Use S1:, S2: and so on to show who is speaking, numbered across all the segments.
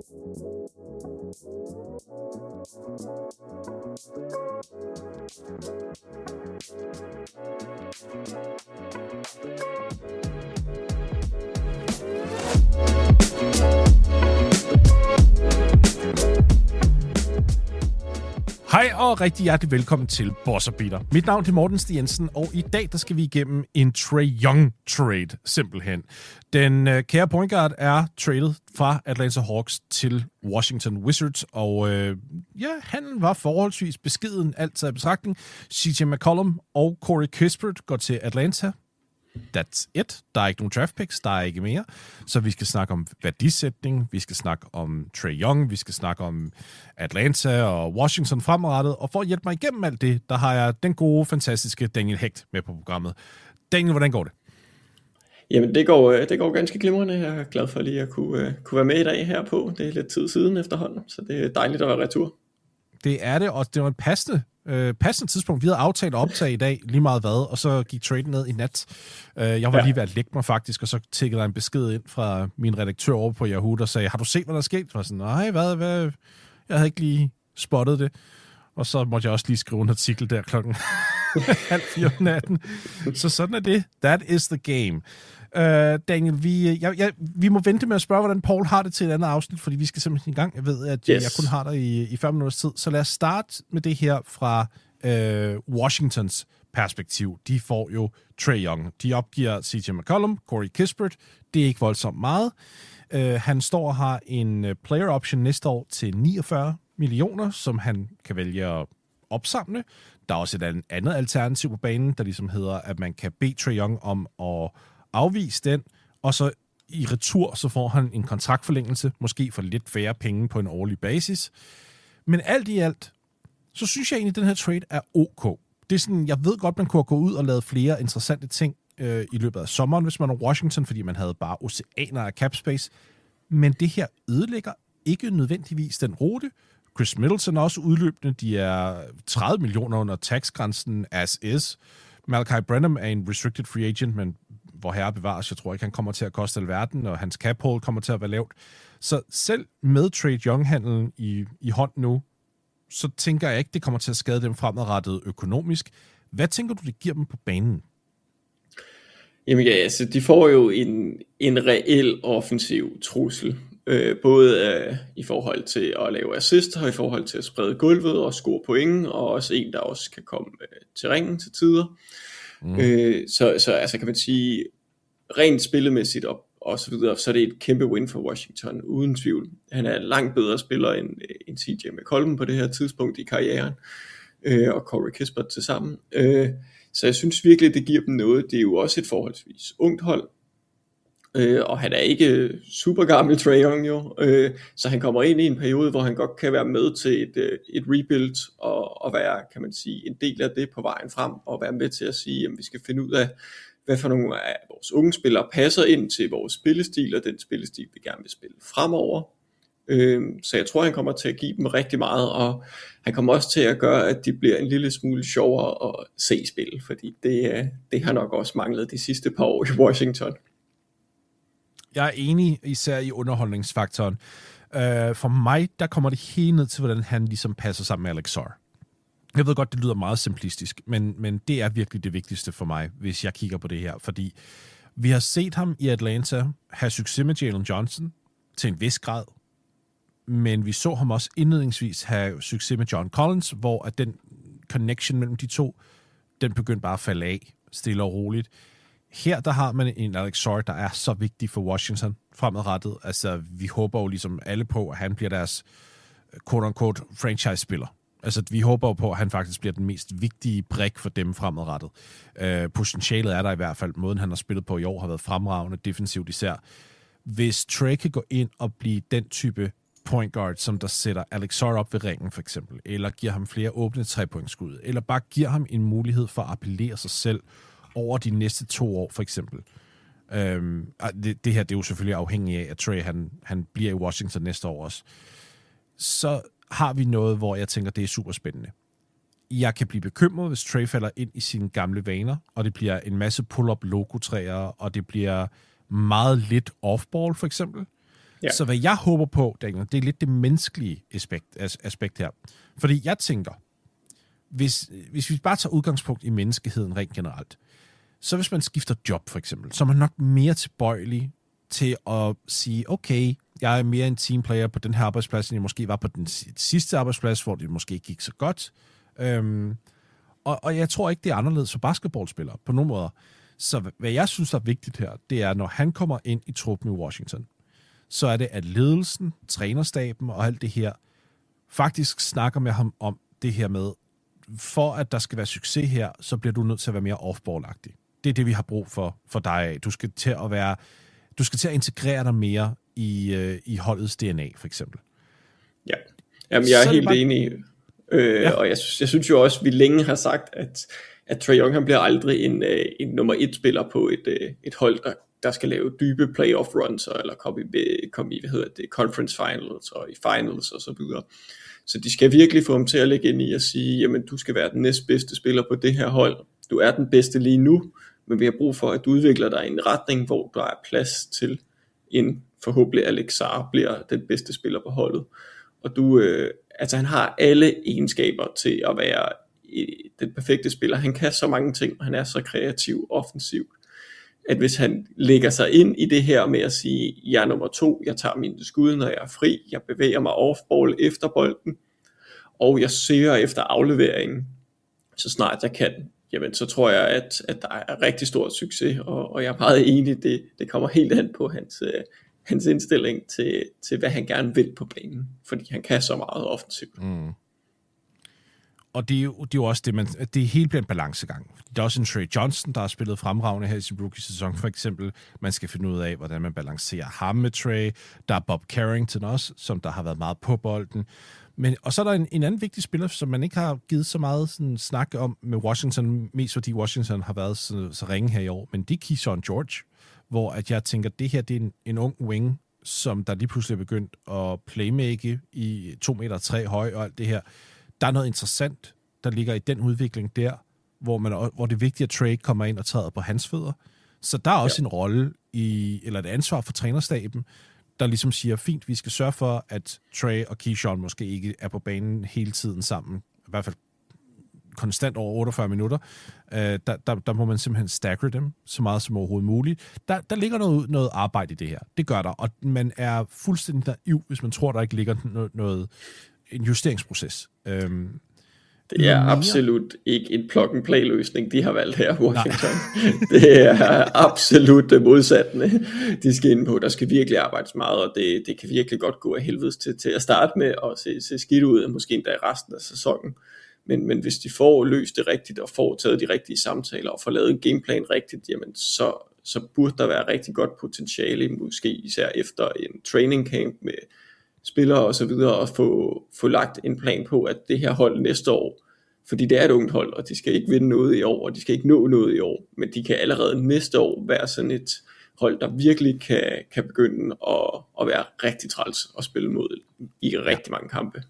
S1: Hej og rigtig hjertelig velkommen til Boss & Beater. Mit navn er Morten Stig Jensen, og i dag der skal vi igennem en Trae Young trade, simpelthen. Den kære point guard er traded fra Atlanta Hawks til Washington Wizards, og handlen var forholdsvis beskeden, alt taget i betragtning. CJ McCollum og Corey Kispert går til Atlanta. That's it. Der er ikke nogen draft picks, der er ikke mere. Så vi skal snakke om værdisætning, vi skal snakke om Trae Young, vi skal snakke om Atlanta og Washington fremadrettet. Og for at hjælpe mig igennem alt det, der har jeg den gode, fantastiske Daniel Hecht med på programmet. Daniel, hvordan går det?
S2: Jamen, det går ganske glimrende. Jeg er glad for lige at kunne være med i dag her på. Det er lidt tid siden efterhånden, så det er dejligt at være retur.
S1: Det er det, og det var et passende tidspunkt. Vi havde aftalt at optage i dag, lige meget hvad, og så gik traden ned i nat. Jeg var lige ved at lægge mig faktisk, og så tækkede der en besked ind fra min redaktør over på Yahoo, der sagde, har du set, hvad der er sket? Jeg var sådan, nej, hvad? Jeg havde ikke lige spottet det. Og så måtte jeg også lige skrive en artikel der klokken 3:30 om natten. Så sådan er det. That is the game. Daniel, vi må vente med at spørge, hvordan Paul har det til et andet afsnit, fordi vi skal simpelthen i gang. Jeg ved, at jeg kun har dig i 5 minutters tid. Så lad os starte med det her fra Washingtons perspektiv. De får jo Trae Young. De opgiver CJ McCollum, Corey Kispert. Det er ikke voldsomt meget. Han står og har en player option næste år til 49 millioner, som han kan vælge at opsamle. Der er også et andet alternativ på banen, der ligesom hedder, at man kan bede Trae Young om at afvise den, og så i retur, så får han en kontraktforlængelse, måske for lidt færre penge på en årlig basis. Men alt i alt, så synes jeg egentlig, at den her trade er ok. Det er sådan, jeg ved godt, man kunne gå ud og lave flere interessante ting i løbet af sommeren, hvis man er Washington, fordi man havde bare oceaner af cap space. Men det her ødelægger ikke nødvendigvis den rute. Chris Middleton er også udløbende. De er 30 millioner under taxgrænsen as is. Malachi Branham er en restricted free agent, men hvor herre bevares, jeg tror ikke, han kommer til at koste alverden, og hans cap hold kommer til at være lavt. Så selv med Trae Young-handlen i hånd nu, så tænker jeg ikke, det kommer til at skade dem fremadrettet økonomisk. Hvad tænker du, det giver dem på banen?
S2: Jamen ja, altså de får jo en reel offensiv trussel. Både i forhold til at lave assist, og i forhold til at sprede gulvet og score point, og også en, der også kan komme til ringen til tider. Så altså kan man sige, rent spillemæssigt og så videre, så er det et kæmpe win for Washington, uden tvivl. Han er langt bedre spiller end CJ McCollum på det her tidspunkt i karrieren, og Corey Kispert til sammen. Så jeg synes virkelig, det giver dem noget. Det er jo også et forholdsvis ungt hold, og han er ikke super gammel, Trae Young jo, så han kommer ind i en periode, hvor han godt kan være med til et rebuild, og være, kan man sige, en del af det på vejen frem, og være med til at sige, at vi skal finde ud af, hvad for nogle af vores unge spillere passer ind til vores spillestil, og den spillestil, vi gerne vil spille fremover. Så jeg tror, han kommer til at give dem rigtig meget, og han kommer også til at gøre, at de bliver en lille smule sjovere at se spille, fordi det har nok også manglet de sidste par år i Washington.
S1: Jeg er enig, især i underholdningsfaktoren. For mig, der kommer det helt ned til, hvordan han ligesom passer sammen med Alex Sarr. Jeg ved godt, det lyder meget simplistisk, men det er virkelig det vigtigste for mig, hvis jeg kigger på det her. Fordi vi har set ham i Atlanta have succes med Jalen Johnson til en vis grad, men vi så ham også indledningsvis have succes med John Collins, hvor at den connection mellem de to, den begyndte bare at falde af, stille og roligt. Her der har man en Alex Sarr, der er så vigtig for Washington fremadrettet. Altså, vi håber jo ligesom alle på, at han bliver deres quote-unquote franchise-spiller. Altså, vi håber jo på, at han faktisk bliver den mest vigtige brik for dem fremadrettet. Potentialet er der i hvert fald. Måden, han har spillet på i år, har været fremragende, defensivt især. Hvis Trae kan gå ind og blive den type point guard, som der sætter Alex Sarr op ved ringen, for eksempel, eller giver ham flere åbne 3-pointsskud, eller bare giver ham en mulighed for at appellere sig selv over de næste 2 år, for eksempel. Det her, det er jo selvfølgelig afhængigt af, at Trae, han bliver i Washington næste år også. Så har vi noget, hvor jeg tænker, det er super spændende. Jeg kan blive bekymret, hvis Trae falder ind i sine gamle vaner, og det bliver en masse pull-up logotræer, og det bliver meget lidt off-ball, for eksempel. Ja. Så hvad jeg håber på, Daniel, det er lidt det menneskelige aspekt her. Fordi jeg tænker, hvis vi bare tager udgangspunkt i menneskeheden rent generelt, så hvis man skifter job for eksempel, så er man nok mere tilbøjelig til at sige, okay, jeg er mere en teamplayer på den her arbejdsplads, end jeg måske var på den sidste arbejdsplads, hvor det måske gik så godt. Og jeg tror ikke, det er anderledes for basketballspillere på nogen måder. Så hvad jeg synes er vigtigt her, det er, når han kommer ind i truppen i Washington, så er det, at ledelsen, trænerstaben og alt det her, faktisk snakker med ham om det her med, for at der skal være succes her, så bliver du nødt til at være mere off-ball-agtig. Det er det, vi har brug for dig af. Du skal til at integrere dig mere i holdets DNA, for eksempel.
S2: Ja, jamen, jeg er helt enig. Og jeg synes jo også, at vi længe har sagt, at Trae Young han bliver aldrig en nummer 1 spiller på et hold, der skal lave dybe playoff runs, eller komme i conference finals og i finals og så videre. Så de skal virkelig få ham til at lægge ind i at sige, jamen du skal være den næstbedste spiller på det her hold. Du er den bedste lige nu, men vi har brug for, at du udvikler dig i en retning, hvor der er plads til en forhåbentlig Alex Sarr bliver den bedste spiller på holdet. Og han har alle egenskaber til at være den perfekte spiller. Han kan så mange ting, og han er så kreativ og offensiv, at hvis han lægger sig ind i det her med at sige, jeg er nummer 2, jeg tager mine skud, når jeg er fri, jeg bevæger mig off-ball efter bolden, og jeg søger efter afleveringen, så snart jeg kan, jamen så tror jeg, at der er rigtig stor succes, og jeg er meget enig, det kommer helt an på hans indstilling til, hvad han gerne vil på banen, fordi han kan så meget offensivt. Mm.
S1: Og det er jo også det hele bliver en balancegang. Der er også en Trae Johnson, der har spillet fremragende her i sin rookie-sæson, for eksempel. Man skal finde ud af, hvordan man balancerer ham med Trae. Der er Bob Carrington også, som der har været meget på bolden. Og så er der en anden vigtig spiller, som man ikke har givet så meget sådan snak om med Washington, mest fordi Washington har været så ringe her i år, men det er Keyshawn George, hvor at jeg tænker, at det her det er en ung wing, som der lige pludselig er begyndt at playmake i 2,3 meter høj og alt det her. Der er noget interessant, der ligger i den udvikling der, hvor det er vigtigt, at Trae kommer ind og træder på hans fødder. Så der er også en rolle eller et ansvar for trænerstaben, der ligesom siger, fint, vi skal sørge for, at Trae og Keyshawn måske ikke er på banen hele tiden sammen, i hvert fald konstant over 48 minutter. Der må man simpelthen stagger dem så meget som overhovedet muligt. Der ligger noget arbejde i det her. Det gør der, og man er fuldstændig naiv, hvis man tror, der ikke ligger en justeringsproces.
S2: Det er absolut ikke en plug-and-play løsning, de har valgt her, Washington. Det er absolut modsatne, de skal ind på. Der skal virkelig arbejdes meget, og det kan virkelig godt gå af helvedes til at starte med, og se skidt ud, måske endda i resten af sæsonen. Men hvis de får løst det rigtigt, og får taget de rigtige samtaler, og får lavet en gameplan rigtigt, jamen så burde der være rigtig godt potentiale, måske især efter en training camp med spillere og så videre, og få lagt en plan på, at det her hold næste år, fordi det er et ungt hold, og de skal ikke vinde noget i år, og de skal ikke nå noget i år, men de kan allerede næste år være sådan et hold, der virkelig kan begynde at være rigtig træls og spille mod i rigtig mange kampe.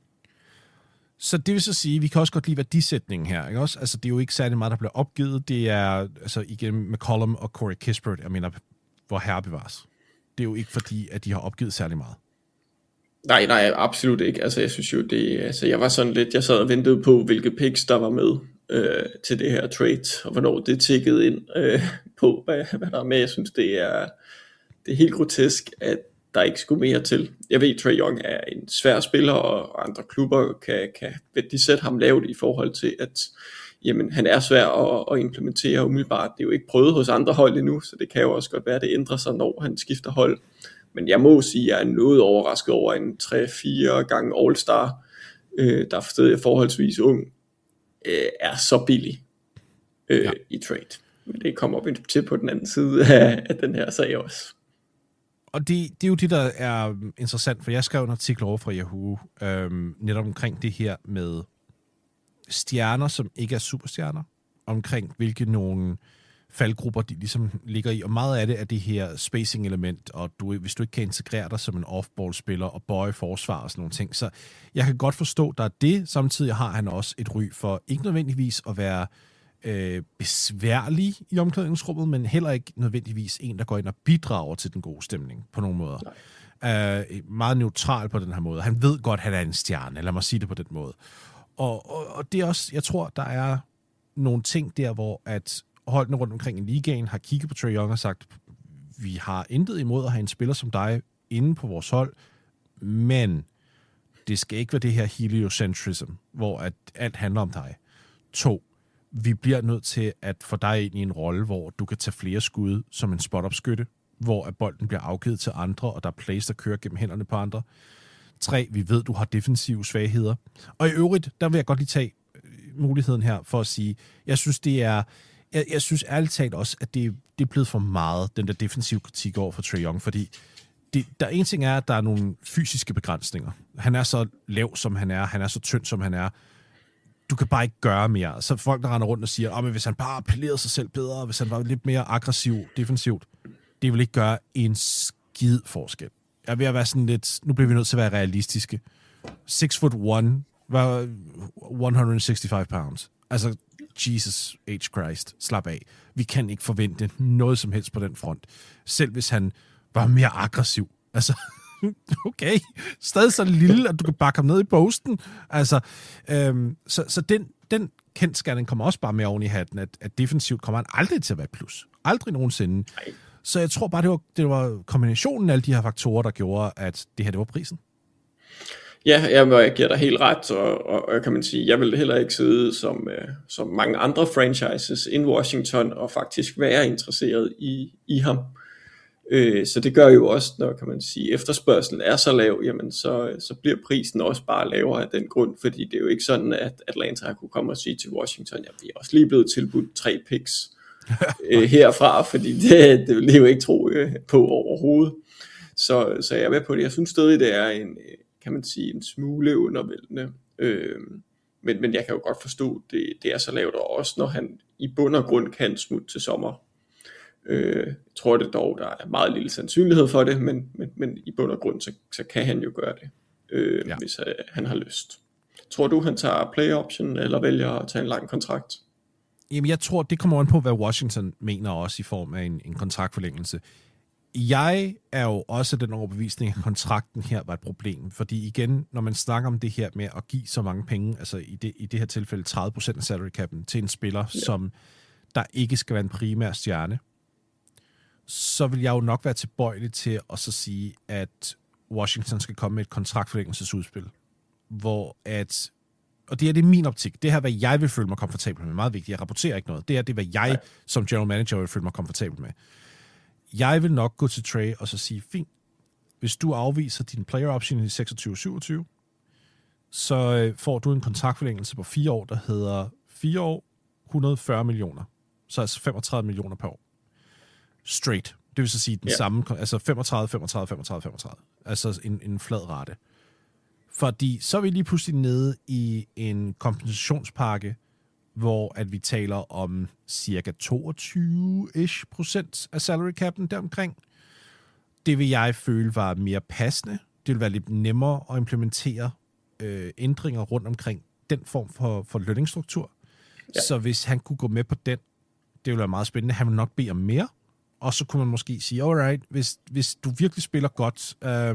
S1: Så det vil så sige, vi kan også godt lide værdisætningen her, ikke også? Altså, det er jo ikke særlig meget, der bliver opgivet. Det er, altså igen, McCollum og Corey Kispert, jeg mener, hvor herre bevares. Det er jo ikke fordi, at de har opgivet særlig meget.
S2: Nej, absolut ikke. Altså, jeg synes jo, jeg var sådan lidt, jeg sad og ventede på, hvilke picks, der var med til det her trade, og hvornår det tikkede ind på, hvad der er med. Jeg synes, det er helt grotesk, at der ikke skulle mere til. Jeg ved, Trae Young er en svær spiller, og andre klubber kan værdisætte ham lavt i forhold til, at jamen, han er svær at implementere umiddelbart. Det er jo ikke prøvet hos andre hold endnu, så det kan jo også godt være, at det ændrer sig, når han skifter hold. Men jeg må sige, at jeg er noget overrasket over en 3-4 gange All-Star, der er stadig forholdsvis ung, er så billig i trade. Men det kommer vi til på den anden side af den her sag også.
S1: Og det er jo det, der er interessant, for jeg skrev en artikel over fra Yahoo, netop omkring det her med stjerner, som ikke er superstjerner, omkring hvilke nogle faldgrupper, de ligesom ligger i, og meget af det er det her spacing-element, og hvis du ikke kan integrere dig som en off-ball-spiller og bøje forsvar og sådan nogle ting, så jeg kan godt forstå, der er det. Samtidig har han også et ry for ikke nødvendigvis at være besværlig i omklædningsrummet, men heller ikke nødvendigvis en, der går ind og bidrager til den gode stemning på nogle måder. meget neutral på den her måde. Han ved godt, at han er en stjerne, lad mig sige det på den måde. Og det er også, jeg tror, der er nogle ting der, hvor at holdene rundt omkring i ligaen har kigget på Trae Young og sagt, vi har intet imod at have en spiller som dig inde på vores hold, men det skal ikke være det her heliocentrism, hvor at alt handler om dig. 2, vi bliver nødt til at få dig ind i en rolle, hvor du kan tage flere skud som en spot-up-skytte, hvor at bolden bliver afgivet til andre, og der er plays, der kører gennem hænderne på andre. 3, vi ved, du har defensive svagheder. Og i øvrigt, der vil jeg godt lige tage muligheden her for at sige, jeg synes, jeg synes ærligt talt også, at det er blevet for meget, den der defensive kritik over for Trae Young, fordi der en ting er, at der er nogle fysiske begrænsninger. Han er så lav, som han er så tynd, som han er. Du kan bare ikke gøre mere. Så folk, der render rundt og siger, men hvis han bare appellerede sig selv bedre, hvis han var lidt mere aggressiv defensivt, det vil ikke gøre en skid forskel. Jeg er ved at være sådan lidt, nu bliver vi nødt til at være realistiske. 6'1", var 165 pounds. Altså, Jesus H. Christ, slap af. Vi kan ikke forvente noget som helst på den front. Selv hvis han var mere aggressiv. Altså, okay. Stadig så lille, at du kan bakke ham ned i posten. Altså, så den kendsgerning kommer også bare med oven i hatten, at defensivt kommer han aldrig til at være plus. Aldrig nogensinde. Nej. Så jeg tror bare, det var kombinationen af alle de her faktorer, der gjorde, at det her, det var prisen.
S2: Ja, jeg giver dig helt ret, og kan man sige, jeg vil heller ikke sidde som mange andre franchises in Washington, og faktisk være interesseret i ham. Så det gør jo også, når kan man sige, efterspørgselen er så lav, jamen så bliver prisen også bare lavere af den grund, fordi det er jo ikke sådan, at Atlanta har kunne komme og sige til Washington, ja, vi er også lige blevet tilbudt 3 picks herfra, fordi det vil jeg jo ikke tro på overhovedet. Så jeg er med på det. Jeg synes stadig, det er kan man sige, en smule undervældende. Men jeg kan jo godt forstå, det er så lavt, og også når han i bund og grund kan smutte til sommer. Jeg tror det dog, der er meget lille sandsynlighed for det, men i bund og grund, så kan han jo gøre det, hvis han har lyst. Tror du, han tager play option, eller vælger at tage en lang kontrakt?
S1: Jamen, jeg tror, det kommer an på, hvad Washington mener også i form af en kontraktforlængelse. Jeg er jo også den overbevisning, at kontrakten her var et problem, fordi igen, når man snakker om det her med at give så mange penge, altså i det her tilfælde 30% af salary cap'en til en spiller, som der ikke skal være en primær stjerne, så vil jeg jo nok være tilbøjelig til at så sige, at Washington skal komme med et kontraktforlængelsesudspil, hvor at, og det er min optik, det her, hvad jeg vil føle mig komfortabel med, meget vigtigt, jeg rapporterer ikke noget, det er det, hvad jeg som general manager vil føle mig komfortabel med. Jeg vil nok gå til Trae og så sige, fint, hvis du afviser din player option i 26-27, så får du en kontraktforlængelse på 4 år, der hedder 4 år, 140 millioner. Så altså 35 millioner per år. Straight. Det vil så sige den samme, altså 35. Altså en flad rate. Fordi så er vi lige pludselig nede i en kompensationspakke, hvor at vi taler om cirka 22% af salary cap'en deromkring. Det vil jeg føle var mere passende. Det vil være lidt nemmere at implementere ændringer rundt omkring den form for lønningsstruktur. Ja. Så hvis han kunne gå med på den, det ville være meget spændende. Han ville nok bede om mere, og så kunne man måske sige, alright, hvis du virkelig spiller godt,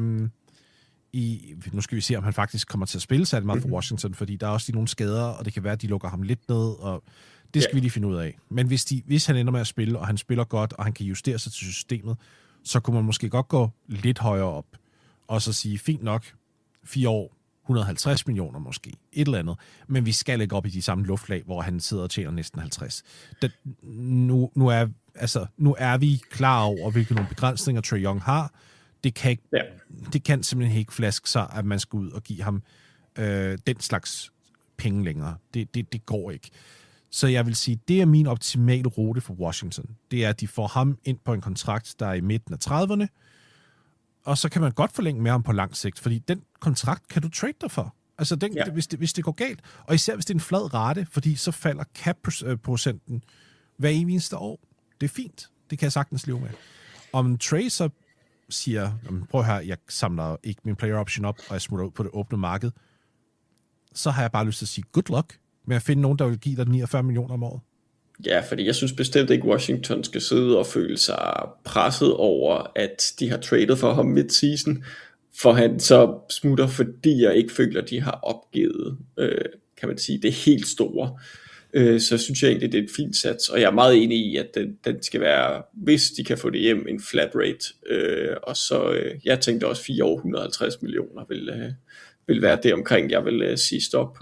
S1: nu skal vi se, om han faktisk kommer til at spille særlig meget for Washington, fordi der er også nogle skader, og det kan være, at de lukker ham lidt ned, og det skal vi lige finde ud af. Men hvis han ender med at spille, og han spiller godt, og han kan justere sig til systemet, så kunne man måske godt gå lidt højere op, og så sige, fint nok, 4 år, 150 millioner måske, et eller andet, men vi skal ikke op i de samme luftlag, hvor han sidder og tjener næsten 50. Nu er vi klar over, hvilke nogle begrænsninger Trae Young har. Det kan simpelthen ikke flaske sig, at man skal ud og give ham den slags penge længere. Det går ikke. Så jeg vil sige, det er min optimale rute for Washington. Det er, at de får ham ind på en kontrakt, der er i midten af 30'erne, og så kan man godt forlænge med ham på lang sigt, fordi den kontrakt kan du trade dig for. Altså, hvis det går galt. Og især hvis det er en flad rate, fordi så falder cap-procenten hver eneste år. Det er fint. Det kan jeg sagtens leve med. Om Trae så siger, prøv her, jeg samler ikke min player option op, og jeg smutter ud på det åbne marked, så har jeg bare lyst til at sige, good luck med at finde nogen, der vil give dig 49 millioner om året.
S2: Ja, fordi jeg synes bestemt ikke, Washington skal sidde og føle sig presset over, at de har tradet for ham mid-season, for han så smutter, fordi jeg ikke føler, at de har opgivet, kan man sige, det helt store. Så synes jeg egentlig, det er et fint sats, og jeg er meget enig i, at den skal være, hvis de kan få det hjem, en flat rate. Og så, jeg tænkte også 4 år, 150 millioner vil være det omkring, jeg vil sige stop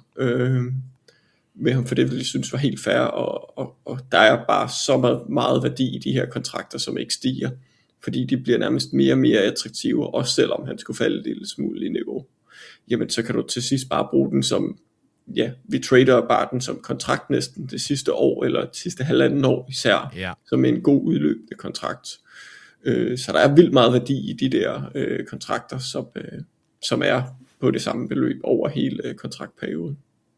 S2: med ham, for det vil jeg synes var helt fair, og der er bare så meget værdi i de her kontrakter, som ikke stiger, fordi de bliver nærmest mere og mere attraktive, også selvom han skulle falde en lille smule i niveau. Jamen så kan du til sidst bare bruge den som, ja, vi trader bare den som kontrakt næsten det sidste år, eller det sidste halvanden år især, som en god udløbende kontrakt. Så der er vildt meget værdi i de der kontrakter, som er på det samme beløb over hele kontraktperioden.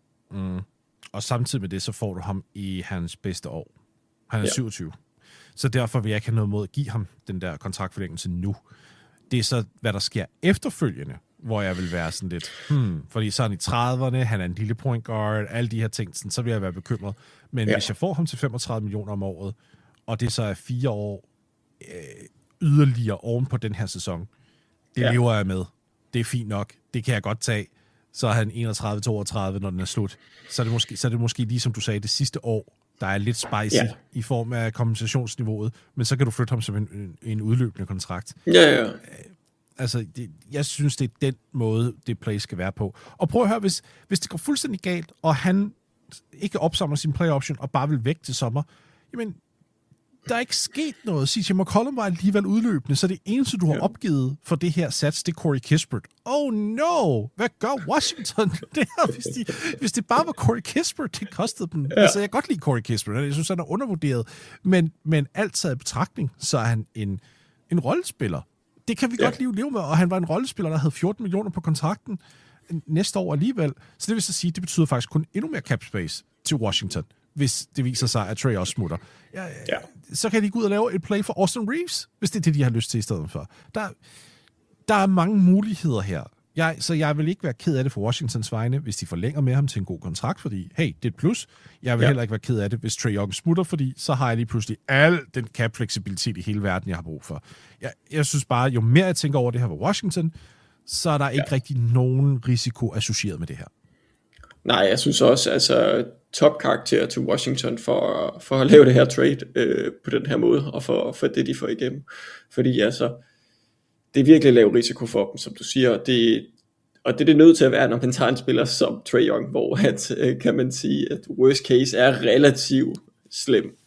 S1: Og samtidig med det, så får du ham i hans bedste år. Han er 27. Så derfor vil jeg ikke have noget mod at give ham den der kontraktforlængelse nu. Det er så, hvad der sker efterfølgende, hvor jeg vil være sådan lidt, fordi så er han i 30'erne, han er en lille point guard, alle de her ting, sådan, så vil jeg være bekymret. Men hvis jeg får ham til 35 millioner om året, og det så er 4 år yderligere oven på den her sæson, det lever jeg med. Det er fint nok. Det kan jeg godt tage. Så er han 31-32, når den er slut. Så er det måske lige som du sagde, det sidste år, der er lidt spicy i form af kompensationsniveauet, men så kan du flytte ham som en udløbende kontrakt.
S2: Ja.
S1: Altså, jeg synes, det er den måde, det play skal være på. Og prøv at høre, hvis det går fuldstændig galt, og han ikke opsamler sin play option, og bare vil væk til sommer, jamen, der er ikke sket noget. CJ McCollum var alligevel udløbende, så det eneste, du har opgivet for det her sats, det er Corey Kispert. Oh no! Hvad gør Washington? Det her, hvis det bare var Corey Kispert, det kostede dem. Ja. Altså, jeg kan godt lide Corey Kispert. Jeg synes, han er undervurderet. Men alt taget i betragtning, så er han en rollespiller. Det kan vi godt leve med, og han var en rollespiller, der havde 14 millioner på kontrakten næste år alligevel. Så det vil så sige, det betyder faktisk kun endnu mere cap space til Washington, hvis det viser sig, at Trae også smutter. Så kan de gå ud og lave et play for Austin Reeves, hvis det er det, de har lyst til i stedet for. Der er mange muligheder her. Så jeg vil ikke være ked af det for Washingtons vegne, hvis de forlænger med ham til en god kontrakt, fordi, hey, det er et plus. Jeg vil heller ikke være ked af det, hvis Trae Young smutter, fordi så har jeg lige pludselig al den cap-fleksibilitet i hele verden, jeg har brug for. Jeg synes bare, jo mere jeg tænker over det her for Washington, så er der ikke rigtig nogen risiko associeret med det her.
S2: Nej, jeg synes også, altså topkarakter til Washington for at lave det her trade på den her måde, og for det, de får igennem. Fordi altså, det er virkelig lav risiko for dem, som du siger, og det er det nødt til at være, når man tager en spiller som Trae Young, hvor kan man sige, at worst case er relativt slem.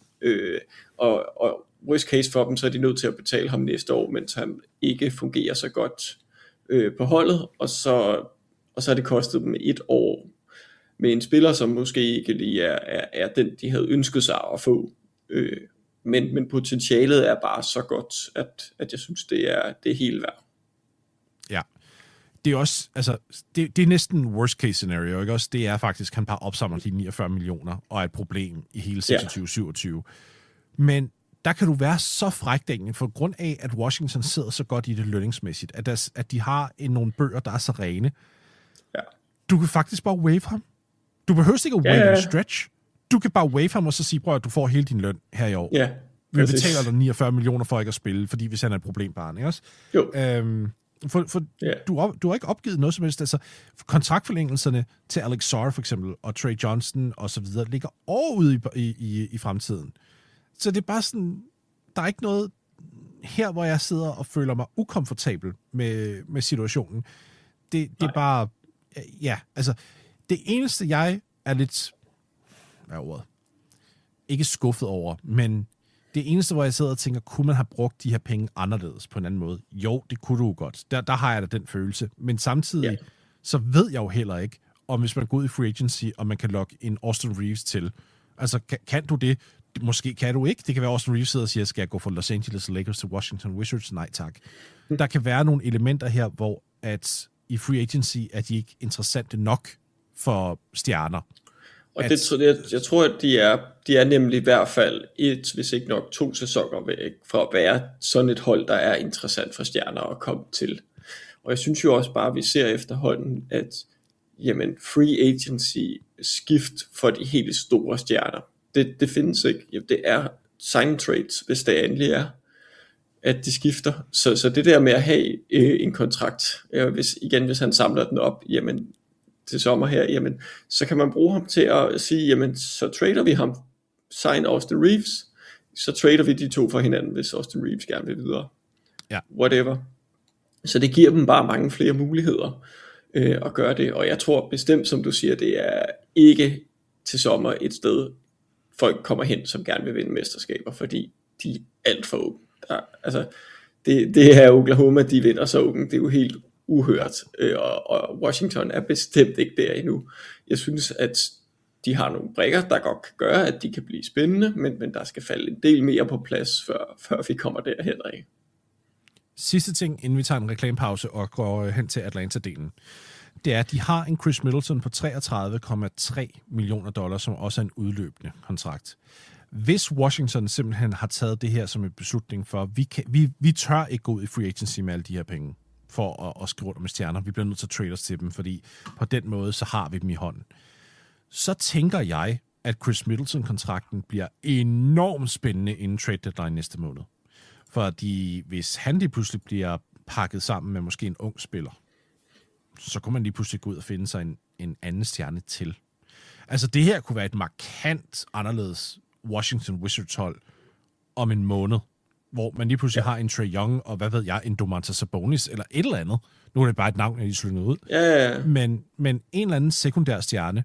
S2: Og worst case for dem, så er de nødt til at betale ham næste år, mens han ikke fungerer så godt på holdet, og så har det kostet dem 1 år med en spiller, som måske ikke lige er den, de havde ønsket sig at få. Men potentialet er bare så godt, at jeg synes, det er helt værd.
S1: Ja. Det er også, altså, det er næsten worst case scenario, ikke også? Det er faktisk, han bare opsamler de 49 millioner, og er et problem i hele 26-27. Men der kan du være så fræk, Daniel, for grund af, at Washington sidder så godt i det lønningsmæssigt, at de har nogle bøger, der er så rene. Ja. Du kan faktisk bare waive ham. Du behøver ikke at waive en stretch. Du kan bare waive ham og så sige, prøv at du får hele din løn her i år.
S2: Ja,
S1: vi betaler dig 49 millioner for ikke at spille, fordi hvis han er et problembarn, ikke også?
S2: Jo.
S1: Du har ikke opgivet noget som helst. Altså, kontraktforlængelserne til Alex Sarr for eksempel, og Trey Johnston og så videre, ligger ude i fremtiden. Så det er bare sådan, der er ikke noget her, hvor jeg sidder og føler mig ukomfortabel med situationen. Det er bare, altså, det eneste, jeg er lidt, hvad er ordet? Ikke skuffet over, men det eneste, hvor jeg sidder og tænker, kunne man have brugt de her penge anderledes på en anden måde? Jo, det kunne du godt. Der har jeg da den følelse. Men samtidig, så ved jeg jo heller ikke, om hvis man går ud i free agency, og man kan logge en Austin Reeves til. Altså, kan du det? Måske kan du ikke. Det kan være, Austin Reeves sidder og siger, skal jeg gå fra Los Angeles Lakers til Washington Wizards? Nej, tak. Der kan være nogle elementer her, hvor at i free agency er de ikke interessante nok for stjerner.
S2: Og jeg tror, at de er nemlig i hvert fald 1, hvis ikke nok 2 sæsoner væk fra at være sådan et hold, der er interessant for stjerner at komme til. Og jeg synes jo også bare, at vi ser efterhånden, at jamen, free agency skift for de helt store stjerner, Det findes ikke. Det er sign trades, hvis det endelig er, at de skifter. Så det der med at have en kontrakt, hvis han samler den op, jamen til sommer her, jamen så kan man bruge ham til at sige, jamen så trader vi ham, sign Austin Reeves, så trader vi de to for hinanden, hvis Austin Reeves gerne vil videre.
S1: Ja.
S2: Whatever. Så det giver dem bare mange flere muligheder at gøre det, og jeg tror bestemt, som du siger, det er ikke til sommer et sted, folk kommer hen, som gerne vil vinde mesterskaber, fordi de er alt for åbne. Altså, det her Oklahoma, de vinder så åbent, det er jo helt uhørt, og Washington er bestemt ikke der endnu. Jeg synes, at de har nogle brikker, der godt kan gøre, at de kan blive spændende, men der skal falde en del mere på plads, før vi kommer derhen af.
S1: Sidste ting, inden vi tager en reklamepause og går hen til Atlanta-delen, det er, at de har en Chris Middleton på $33,3 millioner, som også er en udløbende kontrakt. Hvis Washington simpelthen har taget det her som en beslutning for, vi tør ikke gå ud i free agency med alle de her penge, for at skrive rundt med stjerner. Vi bliver nødt til at trade os til dem, fordi på den måde, så har vi dem i hånden. Så tænker jeg, at Chris Middleton-kontrakten bliver enormt spændende inden trade deadline næste måned. Fordi hvis han lige pludselig bliver pakket sammen med måske en ung spiller, så kunne man lige pludselig gå ud og finde sig en anden stjerne til. Altså det her kunne være et markant anderledes Washington Wizards hold om en måned, hvor man lige pludselig har en Trae Young, og hvad ved jeg, en Domantas Sabonis, eller et eller andet. Nu er det bare et navn, jeg lige slutter ud.
S2: Ja.
S1: Men en eller anden sekundær stjerne,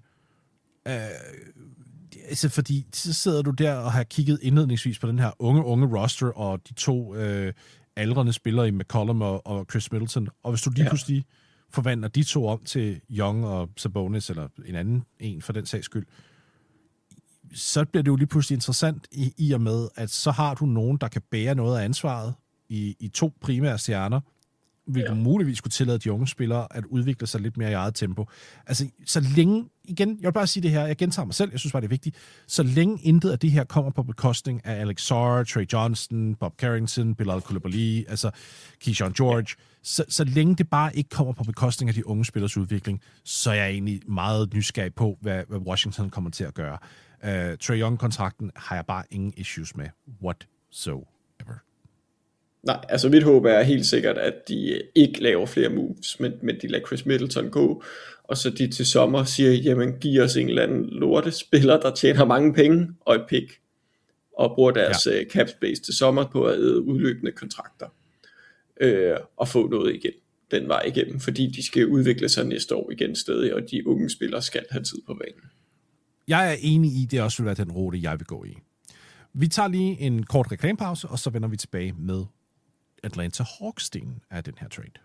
S1: altså fordi så sidder du der og har kigget indledningsvis på den her unge roster, og de to aldrende spillere i McCollum og Chris Middleton, og hvis du lige pludselig forvandler de to om til Young og Sabonis, eller en anden en for den sags skyld, så bliver det jo lige pludselig interessant i og med, at så har du nogen, der kan bære noget af ansvaret i to primære stjerner, hvilket muligvis kunne tillade de unge spillere at udvikle sig lidt mere i eget tempo. Altså, så længe, igen, jeg vil bare sige det her, jeg gentager mig selv, jeg synes bare, det er vigtigt, så længe intet af det her kommer på bekostning af Alex Sarr, Trae Johnston, Bob Carrington, Bilal Coulibaly, altså Keyshawn George, så længe det bare ikke kommer på bekostning af de unge spillers udvikling, så er jeg egentlig meget nysgerrig på, hvad Washington kommer til at gøre. Trae Young-kontrakten har jeg bare ingen issues med whatsoever.
S2: Nej, altså mit håb er helt sikkert, at de ikke laver flere moves, men de lader Chris Middleton gå, og så de til sommer siger, jamen giv os en eller anden lortespiller, der tjener mange penge og et pick, og bruger deres cap space til sommer på at udløbende kontrakter, og få noget igen den vej igennem, fordi de skal udvikle sig næste år igen stadig, og de unge spillere skal have tid på banen. Jeg
S1: er enig i, det også vil være den rute, jeg vil gå i. Vi tager lige en kort reklamepause, og så vender vi tilbage med Atlanta Hawks-delen af den her trade.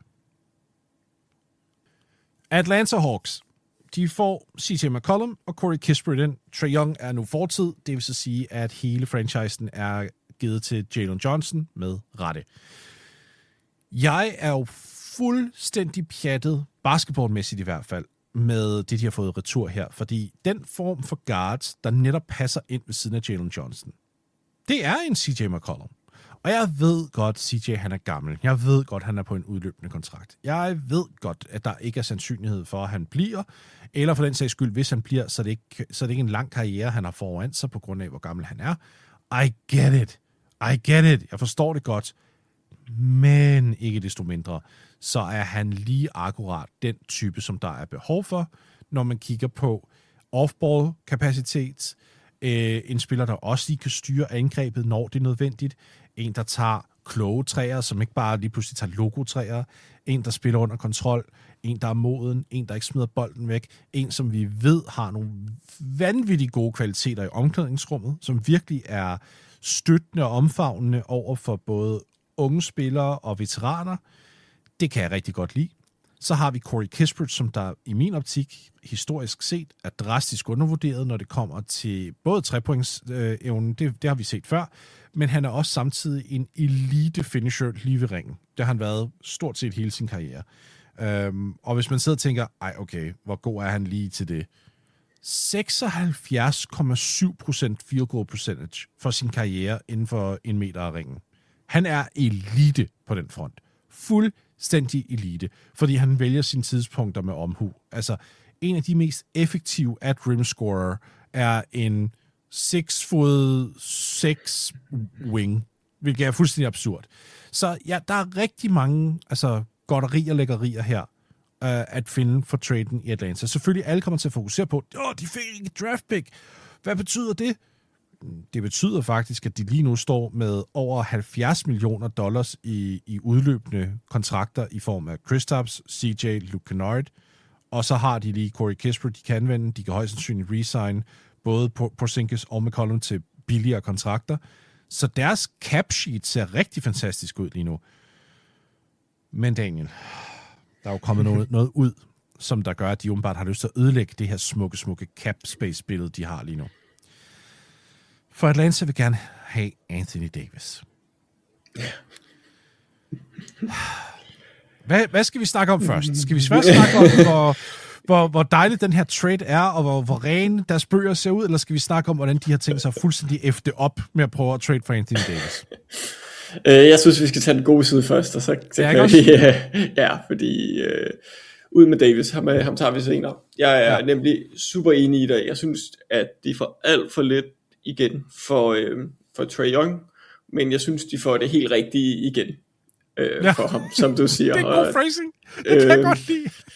S1: Atlanta Hawks, de får CJ McCollum og Corey Kispert ind. Trae Young er nu fortid, det vil så sige, at hele franchisen er givet til Jalen Johnson med rette. Jeg er jo fuldstændig pjattet, basketballmæssigt i hvert fald, med det, de har fået retur her, fordi den form for guards, der netop passer ind ved siden af Jalen Johnson, det er en CJ McCollum. Og jeg ved godt, CJ han er gammel. Jeg ved godt, han er på en udløbende kontrakt. Jeg ved godt, at der ikke er sandsynlighed for, at han bliver. Eller for den sags skyld, hvis han bliver, så er det ikke en lang karriere, han har foran sig, på grund af, hvor gammel han er. I get it. Jeg forstår det godt. Men ikke desto mindre, så er han lige akkurat den type, som der er behov for, når man kigger på off-ball-kapacitet. En spiller, der også lige kan styre angrebet, når det er nødvendigt. En, der tager kloge træer, som ikke bare lige pludselig tager logotræer. En, der spiller under kontrol. En, der er moden. En, der ikke smider bolden væk. En, som vi ved har nogle vanvittigt gode kvaliteter i omklædningsrummet, som virkelig er støttende og omfavnende over for både unge spillere og veteraner. Det kan jeg rigtig godt lide. Så har vi Corey Kispert, som der i min optik historisk set er drastisk undervurderet, når det kommer til både trepointsevnen, det har vi set før, men han er også samtidig en elite finisher lige ved ringen. Det har han været stort set hele sin karriere. Og hvis man sidder og tænker, okay, hvor god er han lige til det? 76,7% field goal percentage for sin karriere inden for 1 meter af ringen. Han er elite på den front. Fuldstændig elite, fordi han vælger sine tidspunkter med omhu. Altså, en af de mest effektive at-rim scorer er en 6'6" wing, hvilket er fuldstændig absurd. Så ja, der er rigtig mange godterier og lækkerier her at finde for traden i Atlanta. Selvfølgelig alle kommer til at fokusere på, de fik ikke et draft pick. Hvad betyder det? Det betyder faktisk, at de lige nu står med over $70 million i udløbende kontrakter i form af Kristaps, CJ, Luke Kennard, og så har de lige Corey Kispert, de kan anvende. De kan højst sandsynligt resign både Porzingis og McCollum til billigere kontrakter. Så deres cap sheet ser rigtig fantastisk ud lige nu. Men Daniel, der er jo kommet noget ud, som der gør, at de åbenbart har lyst til at ødelægge det her smukke cap space-billede, de har lige nu. For Atlanta vil gerne have Anthony Davis. Hvad skal vi snakke om først? Skal vi først snakke om, hvor dejligt den her trade er, og hvor ren deres bøger ser ud, eller skal vi snakke om, hvordan de har tænkt sig fuldstændig efter op med at prøve at trade for Anthony Davis?
S2: Jeg synes, vi skal tage den gode side først, og så kan vi... fordi ud med Davis, ham tager vi senere. Jeg er nemlig super enig i dig. Jeg synes, at de får alt for lidt igen for Trae Young, men jeg synes, de får det helt rigtige igen for ham, som du siger.
S1: Det er god phrasing. Det kan jeg godt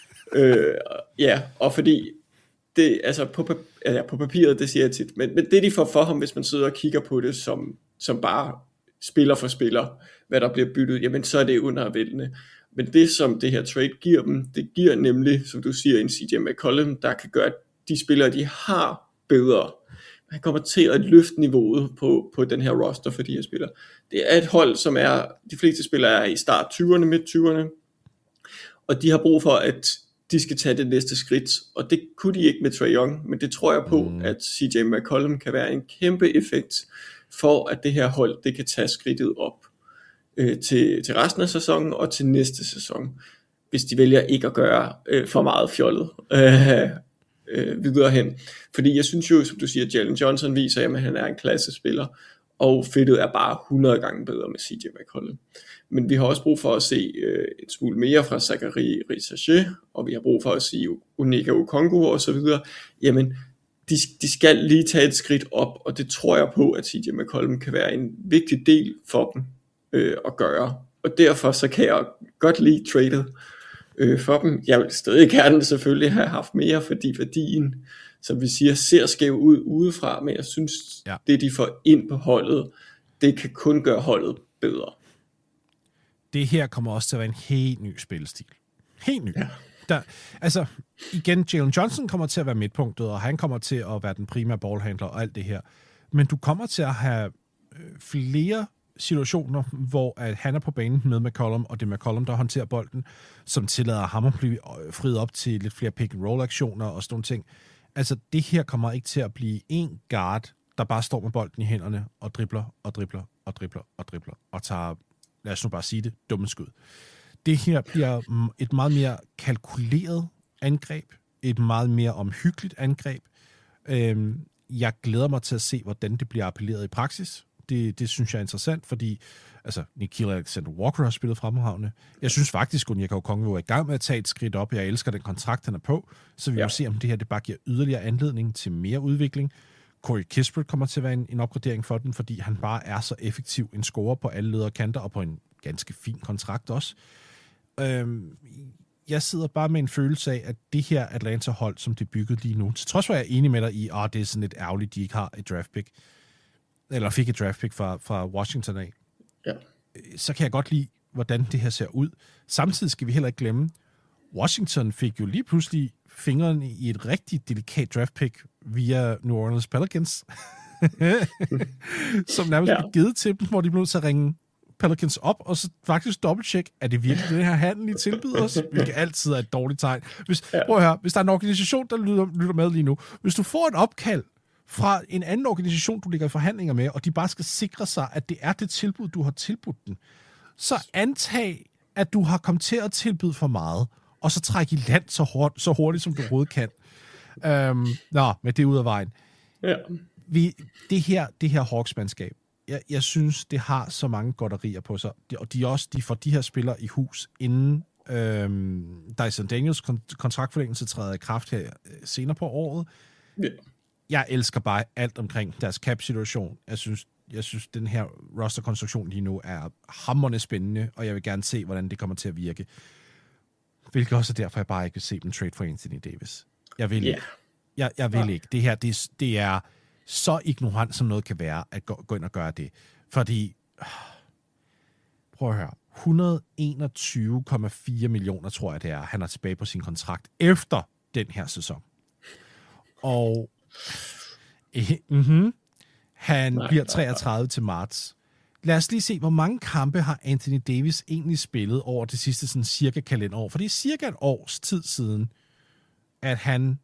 S1: lide.
S2: Og fordi det, altså på papiret, det siger jeg tit, men det de får for ham, hvis man sidder og kigger på det som bare spiller for spiller, hvad der bliver byttet, jamen så er det undervældende. Men det som det her trade giver dem, det giver nemlig, som du siger, en CJ McCollum, der kan gøre de spillere, de har bedre. Han kommer til at løfte niveauet på den her roster for de her spillere. Det er et hold, som de fleste spillere er i start 20'erne, midt 20'erne, og de har brug for, at de skal tage det næste skridt, og det kunne de ikke med Trae Young, men det tror jeg på, at CJ McCollum kan være en kæmpe effekt for, at det her hold, det kan tage skridtet op til resten af sæsonen og til næste sæson, hvis de vælger ikke at gøre for meget fjollet videre hen. Fordi jeg synes jo, som du siger, Jalen Johnson viser, at han er en klassespiller, og fedtet er bare 100 gange bedre med CJ McCollum. Men vi har også brug for at se et smule mere fra Zachary Risacher, og vi har brug for at se Onyeka Okongwu og så videre. Jamen, de skal lige tage et skridt op, og det tror jeg på, at CJ McCollum kan være en vigtig del for dem at gøre. Og derfor så kan jeg godt lide tradet for dem. Jeg vil stadig gerne selvfølgelig have haft mere, fordi værdien, som vi siger, ser skæv ud udefra, men jeg synes, det de får ind på holdet, det kan kun gøre holdet bedre.
S1: Det her kommer også til at være en helt ny spillestil. Helt ny. Ja. Igen, Jalen Johnson kommer til at være midtpunktet, og han kommer til at være den primære ballhandler og alt det her. Men du kommer til at have flere situationer, hvor at han er på banen med McCollum, og det er McCollum, der håndterer bolden, som tillader ham at blive friet op til lidt flere pick-and-roll-aktioner og sådan nogle ting. Altså, det her kommer ikke til at blive en guard, der bare står med bolden i hænderne og dribler og tager, lad os nu bare sige det, dumme skud. Det her bliver et meget mere kalkuleret angreb, et meget mere omhyggeligt angreb. Jeg glæder mig til at se, hvordan det bliver appelleret i praksis. Det synes jeg er interessant, fordi Nickeil Alexander-Walker har spillet fremragende. Jeg synes faktisk, at Onyeka Okongwu er i gang med at tage et skridt op. Jeg elsker den kontrakt, han er på, så vi må se, om det her det bare giver yderligere anledning til mere udvikling. Corey Kispert kommer til at være en opgradering for den, fordi han bare er så effektiv en scorer på alle leder og kanter, og på en ganske fin kontrakt også. Jeg sidder bare med en følelse af, at det her Atlanta-hold, som det er bygget lige nu, til trods for, at jeg er enig med dig i, det er sådan lidt ærgerligt, de ikke har et draft pick, eller fik et draft pick fra Washington af, så kan jeg godt lide, hvordan det her ser ud. Samtidig skal vi heller ikke glemme, Washington fik jo lige pludselig fingrene i et rigtig delikat draft pick via New Orleans Pelicans, som nærmest blev givet til dem, hvor de blev nødt til at ringe Pelicans op, og så faktisk dobbelttjek, er det virkelig det her handel, I tilbyder os? Hvilket altid er et dårligt tegn. Prøv at høre, hvis der er en organisation, der lytter med lige nu, hvis du får et opkald fra en anden organisation, du ligger i forhandlinger med, og de bare skal sikre sig, at det er det tilbud, du har tilbudt den, så antag, at du har kommet til at tilbyde for meget, og så træk i land så hurtigt, som du overhovedet kan. Men det er ud af vejen.
S2: Ja.
S1: Det her Hawks-mandskab, jeg synes, det har så mange godterier på sig, og de får de her spillere i hus, inden Dyson Daniels kontraktforlængelse træder i kraft her senere på året. Ja. jeg elsker bare alt omkring deres cap-situation. Jeg synes, den her roster-konstruktion lige nu er hamrende spændende, og jeg vil gerne se, hvordan det kommer til at virke. Hvilket også er derfor, jeg bare ikke vil se dem trade for Anthony Davis. Jeg vil ikke. Jeg vil ikke. Det her, det er så ignorant, som noget kan være, at gå ind og gøre det. Fordi, prøv at høre, 121,4 millioner, tror jeg det er, han er tilbage på sin kontrakt efter den her sæson. Og han bliver 33 til marts. Lad os lige se, hvor mange kampe har Anthony Davis egentlig spillet over det sidste sådan cirka kalenderår. For det er cirka et års tid siden, at han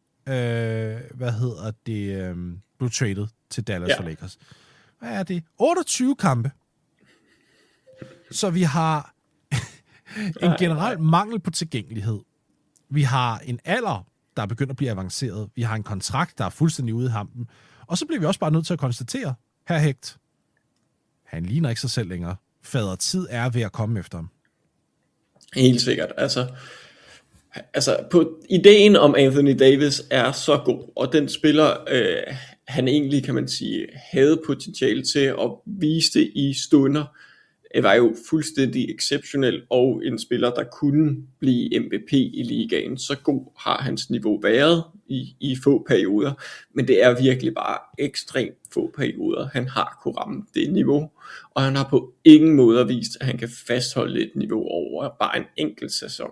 S1: blev traded til Dallas for Lakers. Hvad er det? 28 kampe. Så vi har en generel mangel på tilgængelighed. Vi har en alder, der er begyndt at blive avanceret. Vi har en kontrakt, der er fuldstændig ude i hampen. Og så bliver vi også bare nødt til at konstatere, her Hægt, han ligner ikke sig selv længere. Fader tid er ved at komme efter ham.
S2: Helt sikkert. Altså på ideen om Anthony Davis er så god, og den spiller, han egentlig, kan man sige, havde potentiale til at vise det i stunder, var jo fuldstændig exceptionel, og en spiller, der kunne blive MVP i ligaen. Så god har hans niveau været i få perioder, men det er virkelig bare ekstremt få perioder, han har kunne ramme det niveau, og han har på ingen måde vist, at han kan fastholde et niveau over bare en enkelt sæson.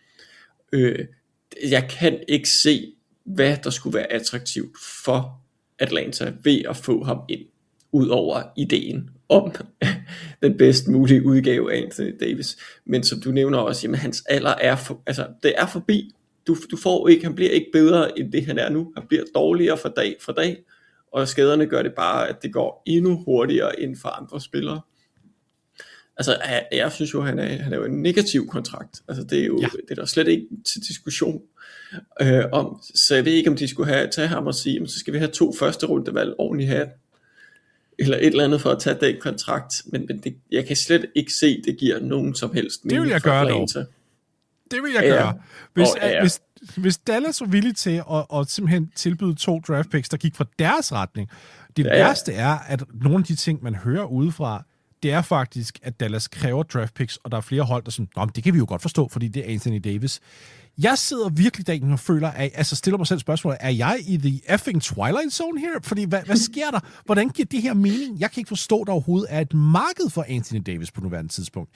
S2: Jeg kan ikke se, hvad der skulle være attraktivt for Atlanta ved at få ham ind, ud over ideen om den bedst mulige udgave af Anthony Davis. Men som du nævner også, jamen hans alder er det er forbi. Du får ikke, han bliver ikke bedre end det han er nu. Han bliver dårligere fra dag for dag, og skaderne gør det bare, at det går endnu hurtigere end for andre spillere. Altså, jeg synes jo, han er jo en negativ kontrakt. Altså, det er jo det er der slet ikke til diskussion om. Så jeg ved ikke, om de skulle tage ham og sige, så skal vi have 2 første rundevalg ordentligt her, eller et eller andet for at tage den kontrakt. Men jeg kan slet ikke se, det giver nogen som helst mening.
S1: Det vil jeg gøre dog. Det vil jeg gøre. Hvis Dallas var villig til at simpelthen tilbyde 2 draft picks, der gik fra deres retning. Det værste er, at nogle af de ting, man hører udefra, det er faktisk, at Dallas kræver draft picks, og der er flere hold, der sådan, det kan vi jo godt forstå, fordi det er Anthony Davis. Jeg sidder virkelig derinde og føler, stiller mig selv spørgsmålet, er jeg i the effing Twilight Zone her? Fordi hvad sker der? Hvordan giver det her mening? Jeg kan ikke forstå, der overhovedet er et marked for Anthony Davis på nuværende tidspunkt.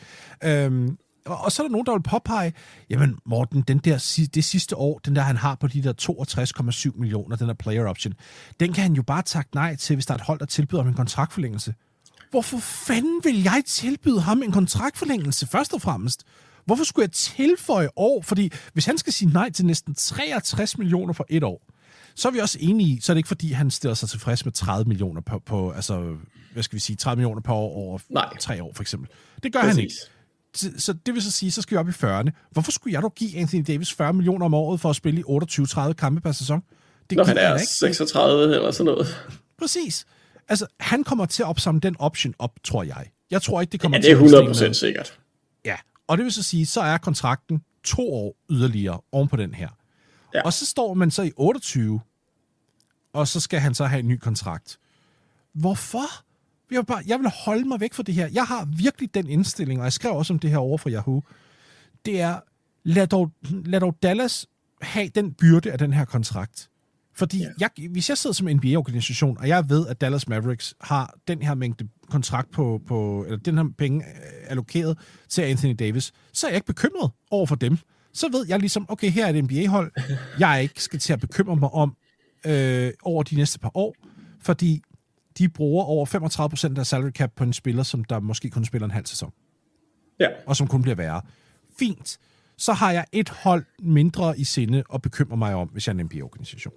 S1: Og så er der nogen, der vil påpege, jamen Morten, det sidste år, den der han har på de der 62,7 millioner, den der player option, den kan han jo bare takke nej til, hvis der er et hold, der tilbyder ham en kontraktforlængelse. Hvorfor fanden vil jeg tilbyde ham en kontraktforlængelse, først og fremmest? Hvorfor skulle jeg tilføje år? Fordi hvis han skal sige nej til næsten 63 millioner for 1 år, så er vi også enige, så er det ikke fordi, han stiller sig tilfreds med 30 millioner på 30 millioner per år over 3 år for eksempel. Det gør han ikke. Så det vil så sige, så skal vi op i 40'erne. Hvorfor skulle jeg dog give Anthony Davis 40 millioner om året for at spille i 28-30 kampe per sæson?
S2: Når han er 36 eller sådan noget.
S1: Præcis. Altså, han kommer til at opsamle den option op, tror jeg. Jeg tror ikke, det kommer
S2: til at... det er 100% sikkert.
S1: Ja, og det vil så sige, så er kontrakten 2 år yderligere oven på den her. Ja. Og så står man så i 28, og så skal han så have en ny kontrakt. Hvorfor? Jeg vil holde mig væk fra det her. Jeg har virkelig den indstilling, og jeg skrev også om det her over for Yahoo. Det er, lad dog Dallas have den byrde af den her kontrakt. Fordi hvis jeg sidder som NBA-organisation, og jeg ved, at Dallas Mavericks har den her mængde kontrakt eller den her penge allokeret til Anthony Davis, så er jeg ikke bekymret over for dem. Så ved jeg ligesom, okay, her er et NBA-hold, jeg ikke skal til at bekymre mig om over de næste par år, fordi de bruger over 35% af salary cap på en spiller, som der måske kun spiller en halv sæson.
S2: Ja.
S1: Og som kun bliver værre. Fint. Så har jeg et hold mindre i sinde at bekymre mig om, hvis jeg er en NBA-organisation.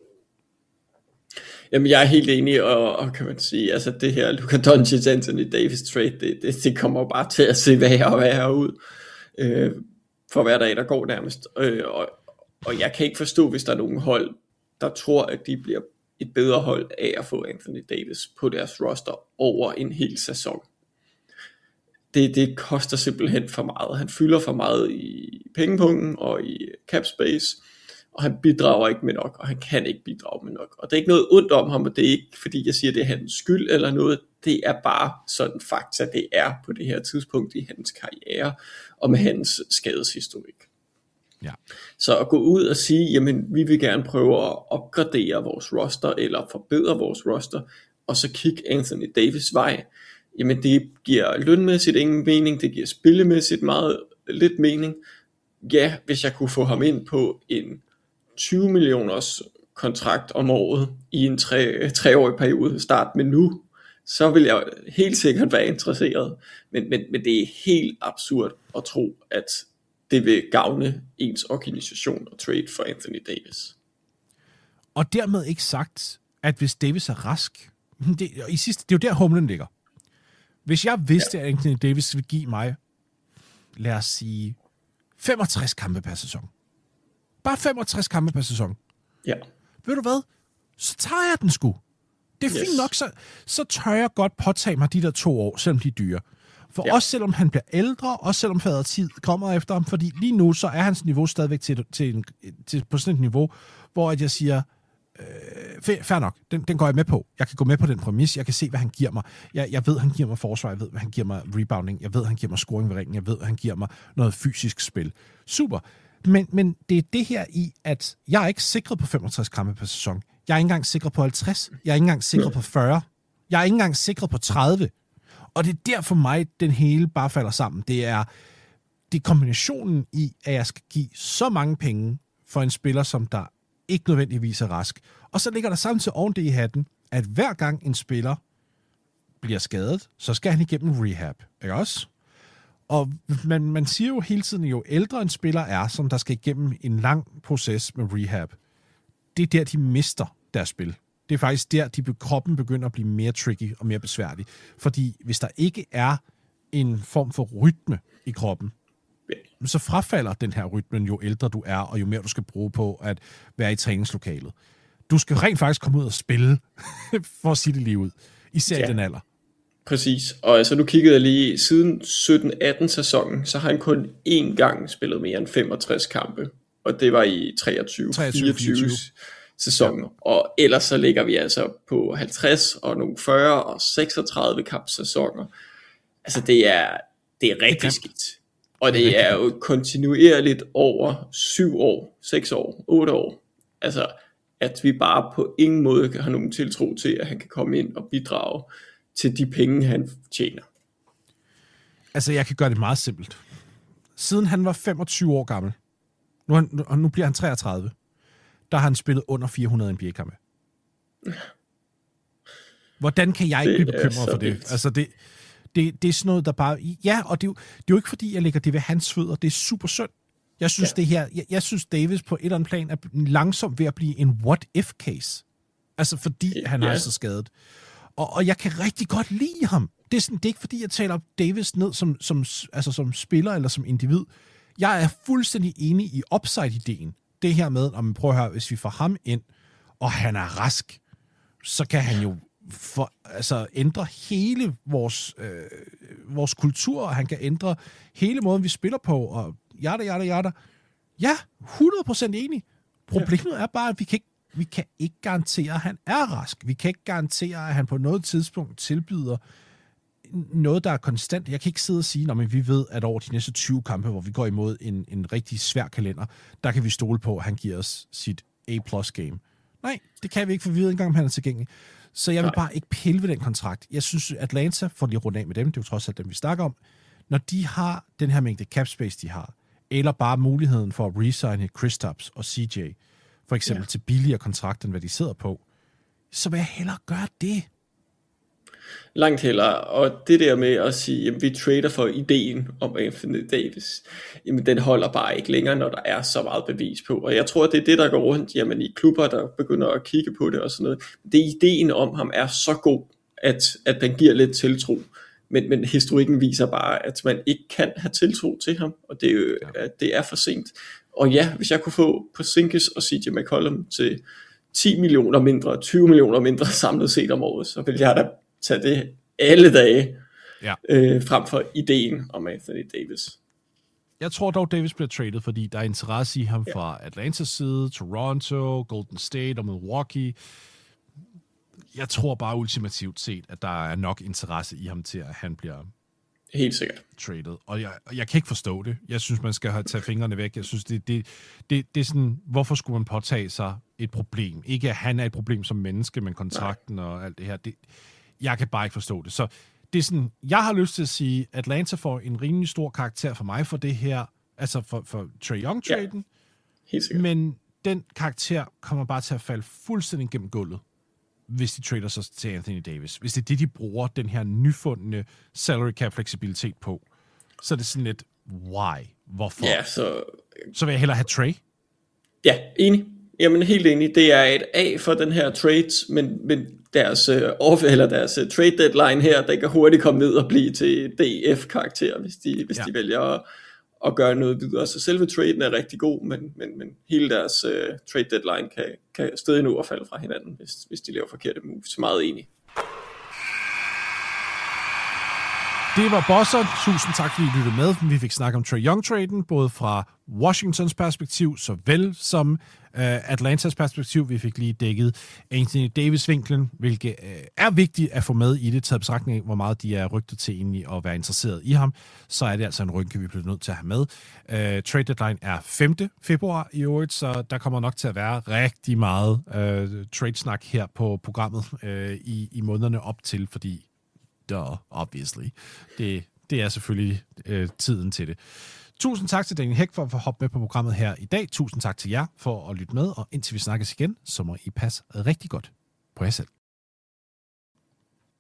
S2: Jamen, jeg er helt enig, og kan man sige, altså det her Luka Doncic Anthony Davis trade, det kommer bare til at se værre og værre ud for hver dag, der går nærmest. Og jeg kan ikke forstå, hvis der er nogen hold, der tror, at de bliver et bedre hold af at få Anthony Davis på deres roster over en hel sæson. Det koster simpelthen for meget. Han fylder for meget i pengepunkten og i cap space, og han bidrager ikke med nok, og han kan ikke bidrage med nok. Og det er ikke noget ondt om ham, og det er ikke fordi jeg siger, det er hans skyld eller noget. Det er bare sådan fakta, det er på det her tidspunkt i hans karriere, og med hans skadeshistorik.
S1: Ja.
S2: Så at gå ud og sige, jamen vi vil gerne prøve at opgradere vores roster, eller forbedre vores roster, og så kigge Anthony Davis vej, jamen det giver lønmæssigt ingen mening, det giver spillemæssigt meget lidt mening. Ja, hvis jeg kunne få ham ind på en 20 millioners kontrakt om året i en 3-årig periode, start med nu, så vil jeg helt sikkert være interesseret. Men det er helt absurd at tro, at det vil gavne ens organisation og trade for Anthony Davis.
S1: Og dermed ikke sagt, at hvis Davis er rask, det er jo der humlen ligger. Hvis jeg vidste, at Anthony Davis ville give mig, lad os sige, 65 kampe per sæson. Bare 65 kampe per sæson.
S2: Ja.
S1: Ved du hvad? Så tager jeg den sgu. Det er fint nok, så tør jeg godt påtage mig de der 2 år, selvom de er dyre. For også selvom han bliver ældre, også selvom fadertid kommer efter ham, fordi lige nu, så er hans niveau stadigvæk på sådan et niveau, hvor at jeg siger, fair nok, den går jeg med på. Jeg kan gå med på den præmis, jeg kan se, hvad han giver mig. Jeg ved, han giver mig forsvar, jeg ved, hvad han giver mig rebounding, jeg ved, han giver mig scoring ved ringen, jeg ved, han giver mig noget fysisk spil. Super. Men det er det her i, at jeg er ikke sikret på 65 kampe per sæson. Jeg er ikke engang sikret på 50. Jeg er ikke engang sikret på 40. Jeg er ikke engang sikret på 30. Og det er der for mig, den hele bare falder sammen. Det er kombinationen i, at jeg skal give så mange penge for en spiller, som der ikke nødvendigvis er rask. Og så ligger der samtidig oven det i hatten, at hver gang en spiller bliver skadet, så skal han igennem rehab. Ikke også? Og man siger jo hele tiden, jo ældre en spiller er, som der skal igennem en lang proces med rehab, det er der, de mister deres spil. Det er faktisk der, kroppen begynder at blive mere tricky og mere besværlig. Fordi hvis der ikke er en form for rytme i kroppen, så frafalder den her rytmen, jo ældre du er, og jo mere du skal bruge på at være i træningslokalet. Du skal rent faktisk komme ud og spille, for at sige det lige ud. Især i den alder.
S2: Præcis, og altså nu kiggede jeg lige, siden 17-18 sæsonen, så har han kun én gang spillet mere end 65 kampe, og det var i 23-24 sæsonen, og ellers så ligger vi altså på 50 og nogle 40 og 36 kampsæsoner. Altså det er rigtig skidt, og det er jo kontinuerligt over 7 år, 6 år, 8 år, altså at vi bare på ingen måde har nogen tiltro til, at han kan komme ind og bidrage til de penge, han tjener.
S1: Altså, jeg kan gøre det meget simpelt. Siden han var 25 år gammel, nu bliver han 33, der har han spillet under 400 NBA-kampe. Hvordan kan jeg ikke blive bekymret for det? Altså, det er sådan noget, der bare... Ja, og det er jo ikke, fordi jeg lægger det ved hans fødder. Det er super synd. Jeg synes, jeg synes, Davis på et eller andet plan er langsomt ved at blive en what-if-case. Altså, fordi han er så skadet. Og jeg kan rigtig godt lide ham. Det er ikke fordi, jeg taler Davis ned som spiller eller som individ. Jeg er fuldstændig enig i upside-ideen. Det her med, om man prøver at høre, hvis vi får ham ind, og han er rask, så kan han jo ændre hele vores kultur, og han kan ændre hele måden, vi spiller på, og jada. Ja, 100% enig. Problemet er bare, at vi kan ikke garantere, at han er rask. Vi kan ikke garantere, at han på noget tidspunkt tilbyder noget, der er konstant. Jeg kan ikke sidde og sige, men vi ved, at over de næste 20 kampe, hvor vi går imod en rigtig svær kalender, der kan vi stole på, at han giver os sit A+-game. Nej, det kan vi ikke, for vi ved ikke engang, om han er tilgængelig. Så jeg vil bare ikke pille ved den kontrakt. Jeg synes, Atlanta, for lige at runde af med dem, det er jo trods alt dem, vi snakker om, når de har den her mængde cap space, de har, eller bare muligheden for at resigne Kristaps og CJ, for eksempel til billigere kontrakter, end hvad de sidder på, så vil jeg hellere gøre det.
S2: Langt hellere, og det der med at sige, at vi trader for ideen om Anthony Davis, jamen den holder bare ikke længere, når der er så meget bevis på, og jeg tror, det er det, der går rundt i klubber, der begynder at kigge på det og sådan noget. Det er ideen om ham er så god, at den giver lidt tiltro, men historikken viser bare, at man ikke kan have tiltro til ham, og det er for sent. Og ja, hvis jeg kunne få Porzingis og CJ McCollum til 10 millioner mindre, 20 millioner mindre samlet set om året, så vil jeg da tage det alle dage, frem for ideen om Anthony Davis.
S1: Jeg tror dog, Davis bliver traded, fordi der er interesse i ham fra Atlantas side, Toronto, Golden State og Milwaukee. Jeg tror bare ultimativt set, at der er nok interesse i ham til, at han bliver
S2: helt sikkert
S1: traded. Og jeg kan ikke forstå det. Jeg synes, man skal tage fingrene væk. Jeg synes, det er sådan, hvorfor skulle man påtage sig et problem? Ikke at han er et problem som menneske, men kontrakten og alt det her. Jeg kan bare ikke forstå det. Så det er sådan, jeg har lyst til at sige, at Atlanta får en rimelig stor karakter for mig for det her, altså for Trae Young-traden.
S2: Ja, helt sikkert.
S1: Men den karakter kommer bare til at falde fuldstændig gennem gulvet, hvis de trader sig til Anthony Davis. Hvis det er det, de bruger den her nyfundne salary cap fleksibilitet på, så er det sådan lidt, why? Hvorfor?
S2: Ja,
S1: så vil jeg hellere have Trae.
S2: Ja, enig. Jamen helt enig. Det er et A for den her trade, men deres deres trade deadline her, der kan hurtigt komme ned og blive til DF-karakter, hvis de vælger at gøre noget videre. Så selve traden er rigtig god, men hele deres trade deadline kan stadig nå at falde fra hinanden, hvis de laver forkerte moves. Meget enig.
S1: Det var Bosser. Tusind tak, fordi I lyttede med. Vi fik snakket om Trae Young-traden, både fra Washingtons perspektiv, såvel som Atlantas perspektiv. Vi fik lige dækket Anthony Davis-vinklen, hvilket er vigtigt at få med i det, taget betragtning af, hvor meget de er rygtet til egentlig at være interesseret i ham. Så er det altså en rynke, vi bliver nødt til at have med. Trade deadline er 5. februar i øvrigt, så der kommer nok til at være rigtig meget trade-snak her på programmet i månederne op til, fordi obviously. Det er selvfølgelig tiden til det. Tusind tak til Daniel Hæk for at hoppe med på programmet her i dag. Tusind tak til jer for at lytte med, og indtil vi snakkes igen, så må I passe rigtig godt på jer selv.